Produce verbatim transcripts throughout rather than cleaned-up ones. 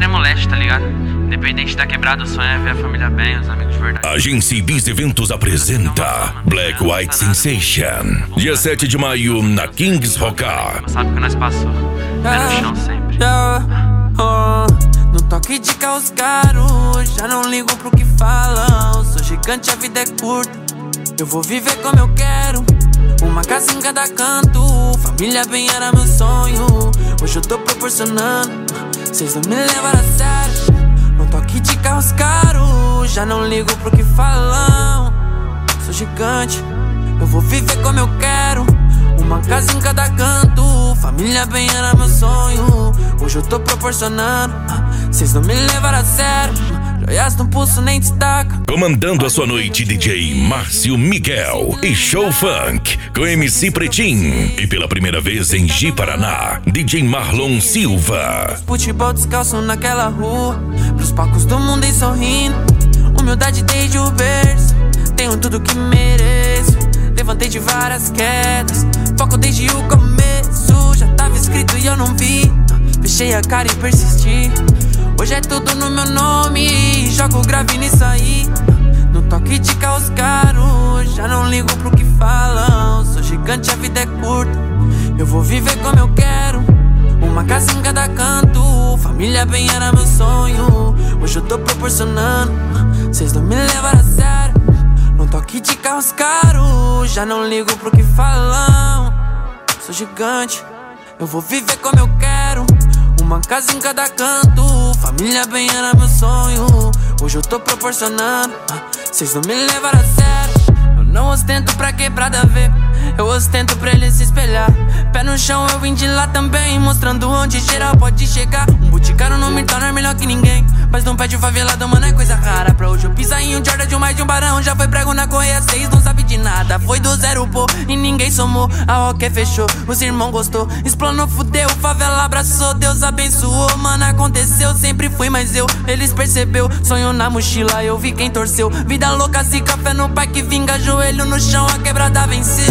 é moleste, tá ligado? Independente da quebrada, o sonho é ver a família bem, os amigos de verdade. Agência Ibiza Eventos apresenta Black White Sensation. Dia sete de maio, na Kings Rock. Sabe o que nós passou? Pé no chão sempre. No toque de carros caros, já não ligo pro que falam. Sou gigante, a vida é curta, eu vou viver como eu quero. Uma casa em cada canto, família bem era meu sonho. Hoje eu tô proporcionando, cês não me levaram a sério. No toque de carros caros, já não ligo pro que falam. Sou gigante, eu vou viver como eu quero. Uma casa em cada canto, família bem era meu sonho. Hoje eu tô proporcionando, cês não me levaram a sério. Joias no pulso nem destaca. Comandando a sua noite, D J Márcio Miguel e Show Funk com M C Pretinho. E pela primeira vez em Ji Paraná, D J Marlon Silva. Futebol descalço naquela rua, pros palcos do mundo e sorrindo. Humildade desde o berço, tenho tudo que mereço. Levantei de várias quedas, foco desde o começo. Já tava escrito e eu não vi, fechei a cara e persisti. Hoje é tudo no meu nome, jogo grave nisso aí. No toque de carros caros, já não ligo pro que falam. Sou gigante, a vida é curta, eu vou viver como eu quero. Uma casa em cada canto, família bem era meu sonho. Hoje eu tô proporcionando, cês não me levaram a sério. No toque de carros caros, já não ligo pro que falam. Sou gigante, eu vou viver como eu quero. Uma casa em cada canto, família bem era meu sonho. Hoje eu tô proporcionando, cês não me levaram a sério. Eu não ostento pra quebrada ver, eu ostento pra ele se espelhar. Pé no chão eu vim de lá também, mostrando onde geral pode chegar. Um boticário não me torna melhor que ninguém, mas não pede favelado, mano, é coisa rara. Pra hoje eu pisar em um Jordan de um mais de um barão. Já foi prego na correia seis, não sabe de nada. Foi do zero, pô, e ninguém somou. A roque fechou, os irmãos gostou. Explanou, fudeu, favela abraçou. Deus abençoou, mano, aconteceu. Sempre fui, mas eu, eles percebeu. Sonho na mochila, eu vi quem torceu. Vida louca, se café no pai que vinga. Joelho no chão, a quebrada venceu.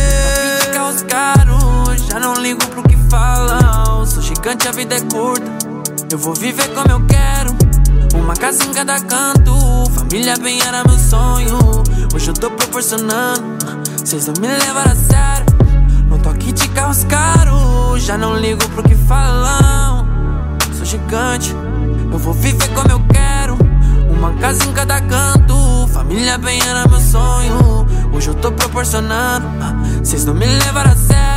Os caros, já não ligo pro que falam. Sou gigante, a vida é curta, eu vou viver como eu quero. Uma casa em cada canto, família bem era meu sonho. Hoje eu tô proporcionando, cês não me levaram a sério. No toque de carros caros, já não ligo pro que falam. Sou gigante, eu vou viver como eu quero. Uma casa em cada canto, família bem era meu sonho. Hoje eu tô proporcionando, cês não me levaram a sério.